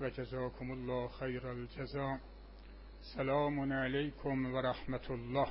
و جزاکم الله خیر الجزاء. سلام علیکم و رحمت الله.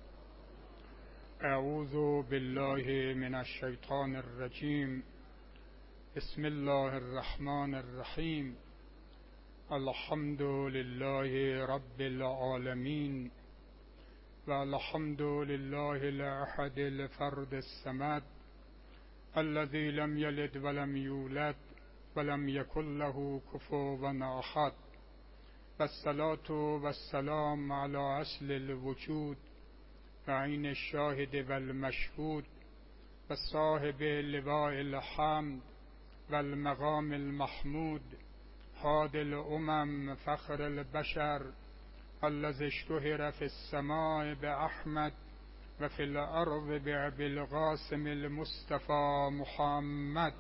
اعوذ بالله من الشیطان الرجیم. بسم الله الرحمن الرحیم. الحمد لله رب العالمین و الحمد لله الاحد الفرد الصمد الذي لم یلد ولم یولد ولم یکن له کفوا احد. والصلاة والسلام على اصل الوجود و عین الشاهد و المشهود و صاحب لواء الحمد و المقام المحمود هاد الامم فخر البشر الذي اشتهر في السماء بأحمد و فی الارض بأبي القاسم المصطفى محمد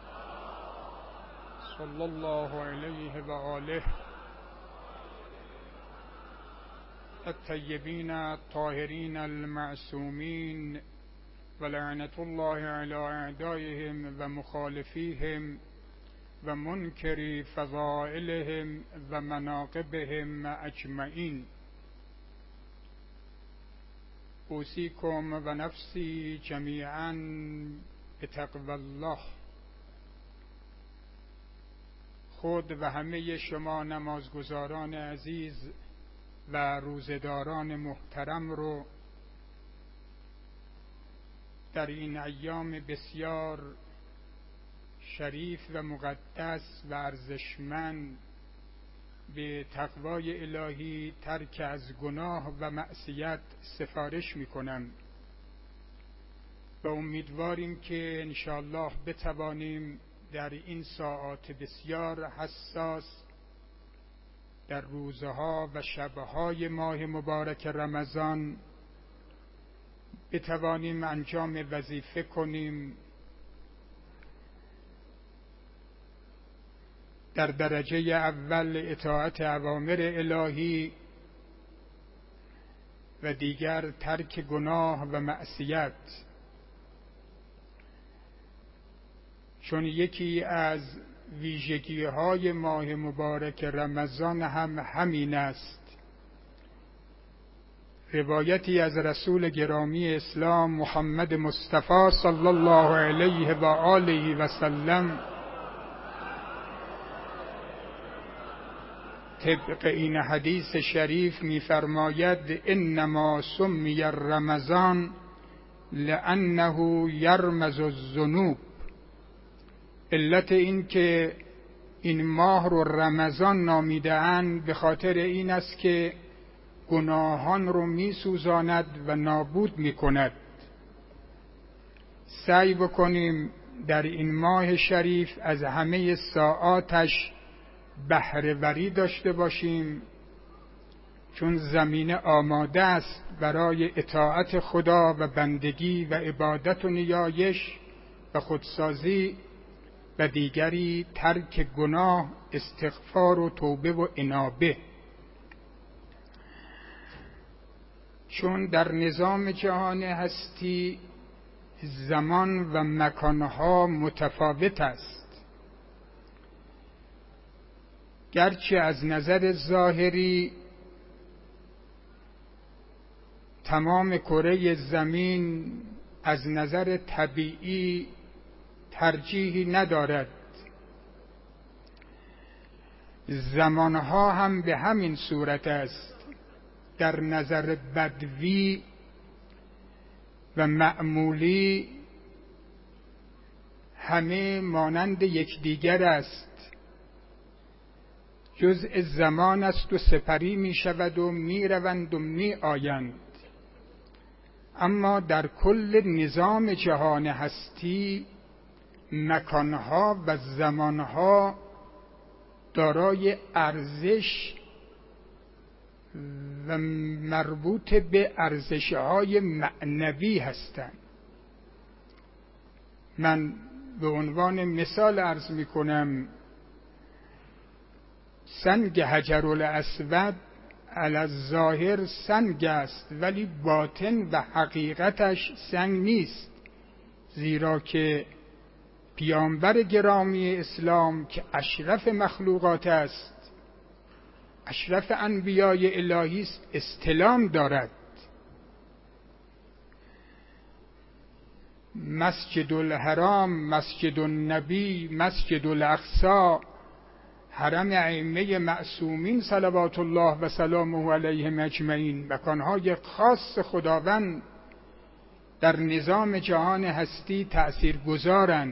صلی الله علیه و آله الطیبین الطاهرین المعصومین و لعنت الله علی اعدائهم و مخالفیهم و منکری فضائلهم و مناقبهم اجمعین. اوصیکم و نفسی جمیعا بتقوی الله. خود و همه شما نمازگزاران عزیز و روزداران محترم رو در این ایام بسیار شریف و مقدس و ارزشمند به تقوای الهی، ترک از گناه و معصیت سفارش میکنم و امیدواریم که انشاءالله بتوانیم در این ساعات بسیار حساس در روزها و شبهای ماه مبارک رمضان بتوانیم انجام وظیفه کنیم در درجه اول اطاعت اوامر الهی و دیگر ترک گناه و معصیت، چون یکی از ویژگی‌های ماه مبارک رمضان هم همین است. روایتی از رسول گرامی اسلام محمد مصطفی صلی الله علیه و آله و سلم طبق این حدیث شریف می‌فرماید: انما سمی رمضان لانه یرمز الذنوب. علت این که این ماه رو رمضان نامیده‌اند به خاطر این است که گناهان رو می‌سوزاند و نابود می‌کند. سعی بکنیم در این ماه شریف از همه ساعاتش بهره وری داشته باشیم، چون زمینه آماده است برای اطاعت خدا و بندگی و عبادت و نیایش و خودسازی و دیگری ترک گناه، استغفار و توبه و انابه. چون در نظام جهان هستی زمان و مکانها متفاوت است. گرچه از نظر ظاهری تمام کره زمین از نظر طبیعی ترجیحی ندارد، زمانها هم به همین صورت است. در نظر بدوی و معمولی همه مانند یکدیگر است. جزء زمان است و سپری می شود و می روند و می آیند. اما در کل نظام جهان هستی مکانها و زمانها دارای ارزش و مربوط به ارزش‌های معنوی هستند. من به عنوان مثال عرض می کنم، سنگ حجرالاسود علی الظاهر سنگ است، ولی باطن و حقیقتش سنگ نیست، زیرا که پیامبر گرامی اسلام که اشرف مخلوقات است، اشرف انبیای الهی است، استلام دارد. مسجد الحرام، مسجد النبی، مسجد الاقصی، حرم ائمه معصومین صلوات الله و سلامه علیهم اجمعین، مکانهای خاص خداوند در نظام جهان هستی تأثیر گذارند.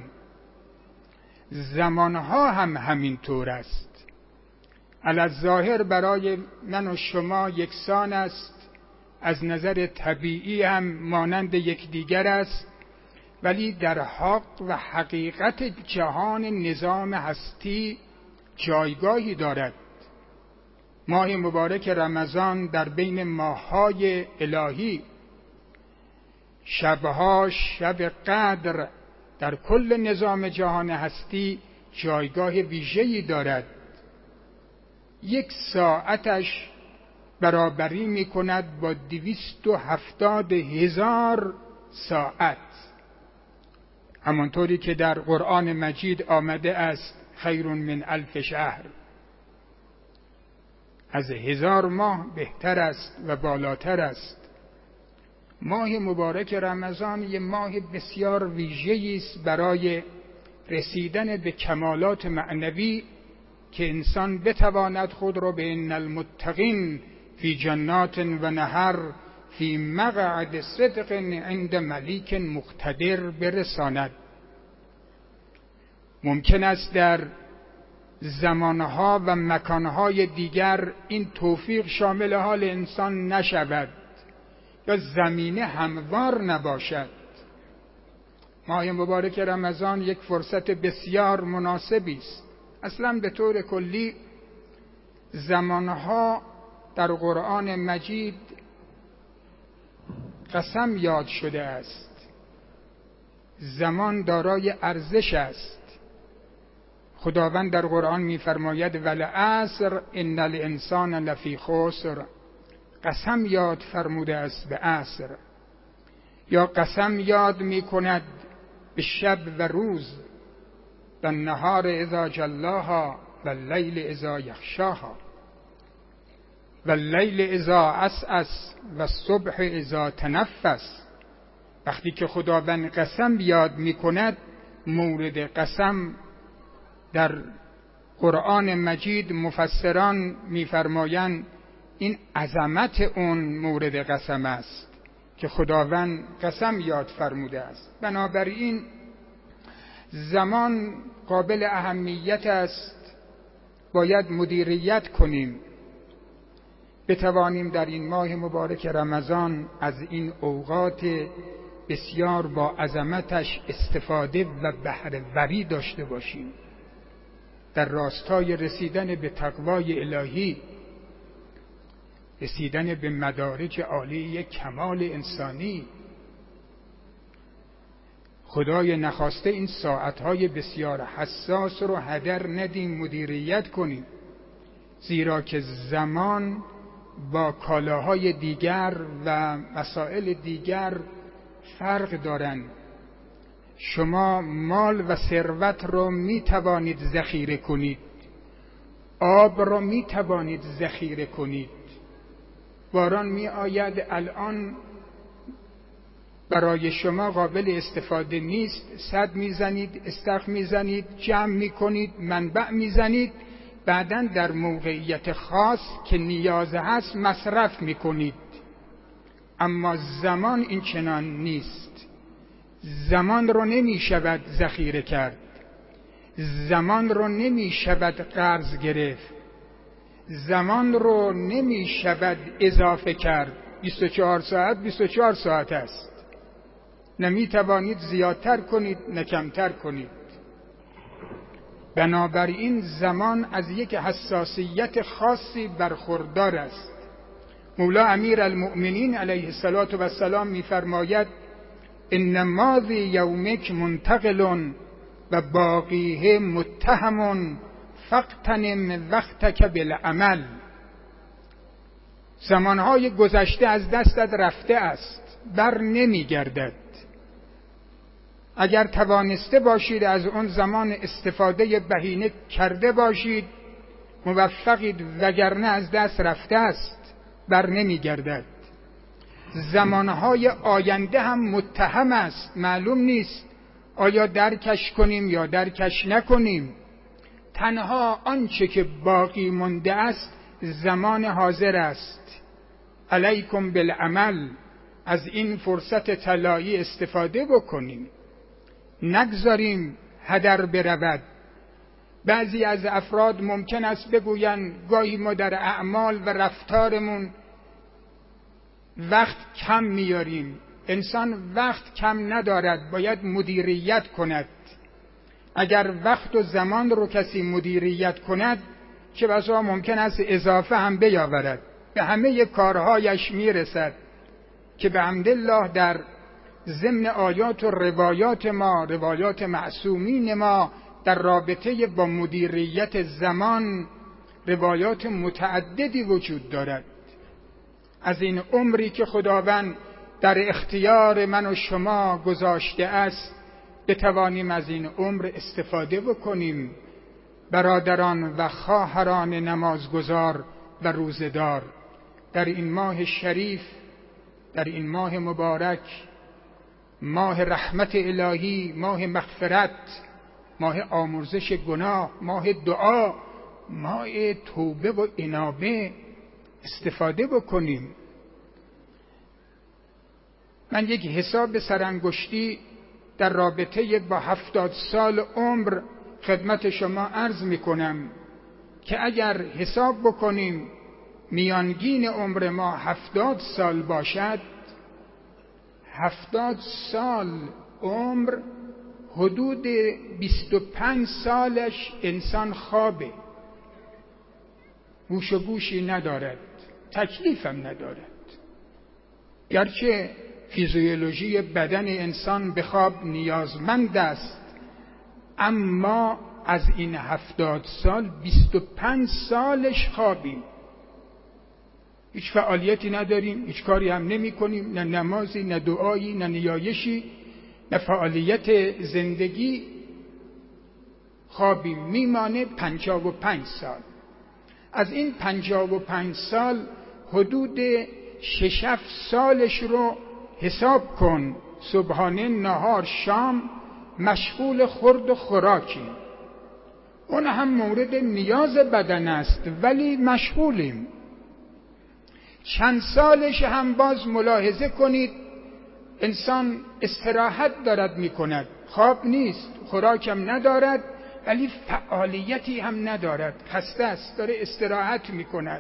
زمانها هم همین طور است. الظاهر برای من و شما یکسان است، از نظر طبیعی هم مانند یکدیگر است، ولی در حق و حقیقت جهان نظام هستی جایگاهی دارد. ماه مبارک رمضان در بین ماه‌های الهی، شبها شب قدر در کل نظام جهان هستی جایگاه ویژه‌ای دارد. 1 ساعتش برابری می کند با 270,000 ساعت، همانطوری که در قرآن مجید آمده است خیر من 1000 شهر، از 1000 ماه بهتر است و بالاتر است. ماه مبارک رمضان یک ماه بسیار ویژه‌ای است برای رسیدن به کمالات معنوی که انسان بتواند خود را به ان المتقین فی جنات و نهر فی مقعد صدق عند ملیک مقتدر برساند. ممکن است در زمانها و مکانهای دیگر این توفیق شامل حال انسان نشود یا زمینه هموار نباشد. ماه مبارک رمضان یک فرصت بسیار مناسبی است. اصلا به طور کلی زمانها در قرآن مجید قسم یاد شده است. زمان دارای ارزش است. خداوند در قرآن می‌فرماید والعصر ان الانسان لفی خسر، قسم یاد فرموده است به عصر، یا قسم یاد می‌کند به شب و روز، و النهار اذا جلاها و اللیل اذا یغشاها و اللیل اذا عسعس و الصبح اذا تنفس. وقتی که خداوند قسم یاد می‌کند، مورد قسم در قرآن مجید مفسران می‌فرمایند این عظمت اون مورد قسم است که خداوند قسم یاد فرموده است. بنابراین زمان قابل اهمیت است، باید مدیریت کنیم، بتوانیم در این ماه مبارک رمضان از این اوقات بسیار با عظمتش استفاده و بهره وری داشته باشیم در راستای رسیدن به تقوای الهی، رسیدن به مدارج عالی کمال انسانی. خدای نخواسته این ساعتهای بسیار حساس رو هدر ندیم، مدیریت کنیم، زیرا که زمان با کالاهای دیگر و مسائل دیگر فرق دارند. شما مال و ثروت رو می توانید ذخیره کنید، آب رو می توانید ذخیره کنید. باران می آید، الان برای شما قابل استفاده نیست، سد میزنید، استخر میزنید، جمع میکنید، منبع میزنید، بعداً در موقعیت خاص که نیاز هست مصرف میکنید. اما زمان این چنان نیست. زمان رو نمیشود ذخیره کرد، زمان رو نمیشود قرض گرفت، زمان رو نمیشود اضافه کرد. 24 ساعت 24 ساعت است، نمیتوانید زیادتر کنید نه کمتر کنید. بنابراین زمان از یک حساسیت خاصی برخوردار است. مولا امیر المؤمنین علیه السلام میفرماید ان ماضی یومک منتقل و باقیه متهم فاغتنم وقتک بالعمل. زمانهای گذشته از دستت رفته است، بر نمیگردد. اگر توانسته باشید از اون زمان استفاده بهینه کرده باشید موفقید، وگرنه از دست رفته است، بر نمی گردد. زمانهای آینده هم متهم است، معلوم نیست آیا درکش کنیم یا درکش نکنیم. تنها آنچه که باقی مانده است زمان حاضر است. علیکم بالعمل، از این فرصت طلایی استفاده بکنیم، نگذاریم هدر برود. بعضی از افراد ممکن است بگویند گاهی ما در اعمال و رفتارمون وقت کم میاریم. انسان وقت کم ندارد، باید مدیریت کند. اگر وقت و زمان رو کسی مدیریت کند چه بسا ممکن است اضافه هم بیاورد، به همه کارهایش میرسد که به حمدالله در ضمن آیات و روایات ما، روایات معصومین ما در رابطه با مدیریت زمان روایات متعددی وجود دارد. از این عمری که خداوند در اختیار من و شما گذاشته است بتوانیم از این عمر استفاده بکنیم. برادران و خواهران نمازگزار و روزدار، در این ماه شریف، در این ماه مبارک، ماه رحمت الهی، ماه مغفرت، ماه آمرزش گناه، ماه دعا، ماه توبه و انابه استفاده بکنیم. من یک حساب سرانگشتی در رابطه با 70 سال عمر خدمت شما عرض می کنم که اگر حساب بکنیم میانگین عمر ما 70 سال باشد، 70 سال عمر حدود 25 سالش انسان خوابه، گوش و گوشی ندارد، تکلیفم ندارد. گرچه فیزیولوژی بدن انسان به خواب نیازمند است، اما از این 70 سال 25 سالش خوابیم، هیچ فعالیتی نداریم، هیچ کاری هم نمی کنیم، نه نمازی، نه دعایی، نه نیایشی، نه فعالیت زندگی، خوابیم. میمانه 55 سال. از این 55 سال حدود 6-7 سالش رو حساب کن، صبحانه، نهار، شام مشغول خورد و خوراکیم. اون هم مورد نیاز بدن است ولی مشغولیم. چند سالش هم باز ملاحظه کنید انسان استراحت دارد می کند، خواب نیست، خوراکم ندارد ولی فعالیتی هم ندارد، خسته است، داره استراحت می کند.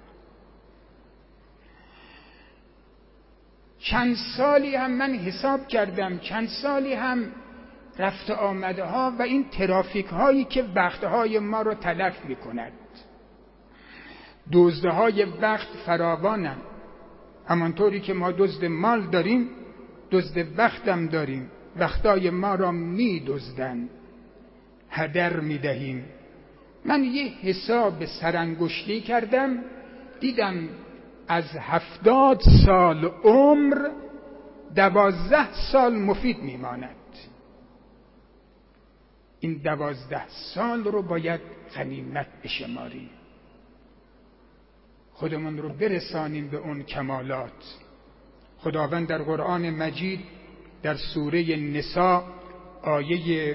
چند سالی هم من حساب کردم، چند سالی هم رفت آمده ها و این ترافیک هایی که وقت های ما رو تلف می کند. دزده های وقت فراوانند، همانطوری که ما دزد مال داریم دزد وقتم داریم. وقتای ما را می دزدن، هدر می دهیم. من یه حساب سرانگشتی کردم، دیدم از 70 سال عمر 12 سال مفید می ماند. این 12 سال رو باید غنیمت بشماریم، خودمون رو برسانیم به اون کمالات. خداوند در قرآن مجید در سوره نساء آیه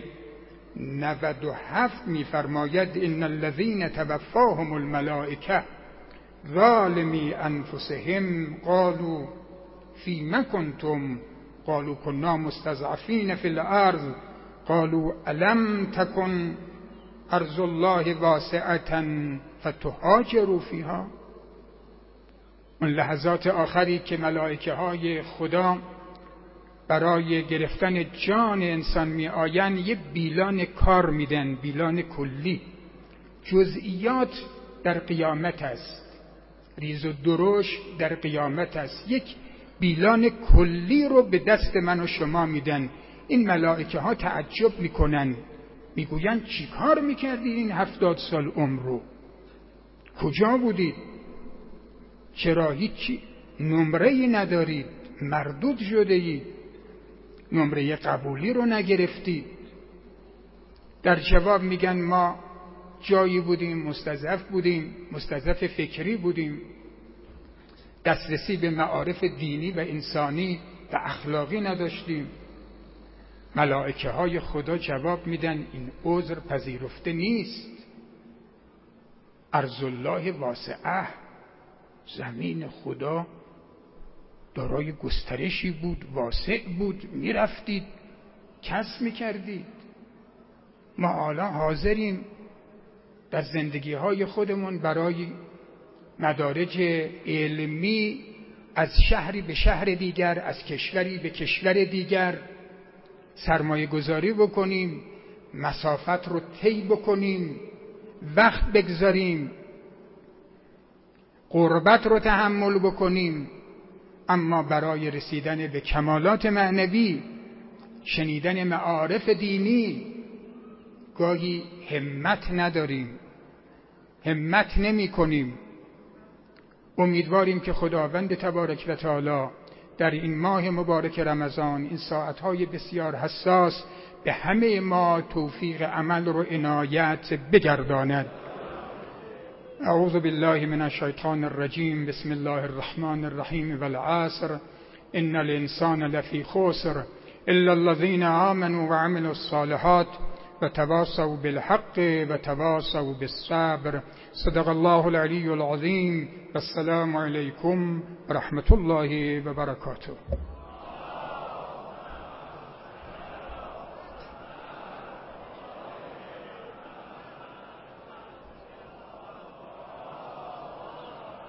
97 می‌فرماید ان الذين توفاهم الملائکه ظالمی انفسهم قالوا فیما کنتم قالوا كنا مستضعفین فی الارض قالوا الم تکن ارض الله واسعة فتهاجروا فیها. اون لحظات آخری که ملائکه های خدا برای گرفتن جان انسان می آیند یه بیلان کار میدن، بیلان کلی. جزئیات در قیامت است، ریز و درشت در قیامت است. یک بیلان کلی رو به دست من و شما میدن. این ملائکه ها تعجب میکنن، میگوین چی کار میکردید این 70 سال عمر رو؟ کجا بودید؟ چرا هیچی نمره‌ای ندارید؟ مردود شده اید؟ نمره قبولی رو نگرفتید. در جواب میگن ما جایی بودیم مستضعف بودیم، مستضعف فکری بودیم، دسترسی به معارف دینی و انسانی و اخلاقی نداشتیم. ملائکه های خدا جواب میدن این عذر پذیرفته نیست. ارض الله واسعه، زمین خدا دارای گسترشی بود، واسع بود، میرفتید کسب میکردید. ما حالا حاضریم در زندگی های خودمون برای مدارج علمی از شهری به شهر دیگر، از کشوری به کشور دیگر سرمایه گذاری بکنیم، مسافت رو طی بکنیم، وقت بگذاریم، غربت رو تحمل بکنیم، اما برای رسیدن به کمالات معنوی، شنیدن معارف دینی گاهی همت نداریم، همت نمی کنیم. امیدواریم که خداوند تبارک و تعالی در این ماه مبارک رمضان، این ساعتهای بسیار حساس، به همه ما توفیق عمل رو عنایت بگرداند. اعوذ بالله من الشیطان الرجیم. بسم الله الرحمن الرحیم. والعصر ان الانسان لفی خسر الا الذين آمنوا وعملوا الصالحات وتواصوا بالحق وتواصوا بالصبر. صدق الله العلی العظیم. والسلام علیکم ورحمة الله وبرکاته.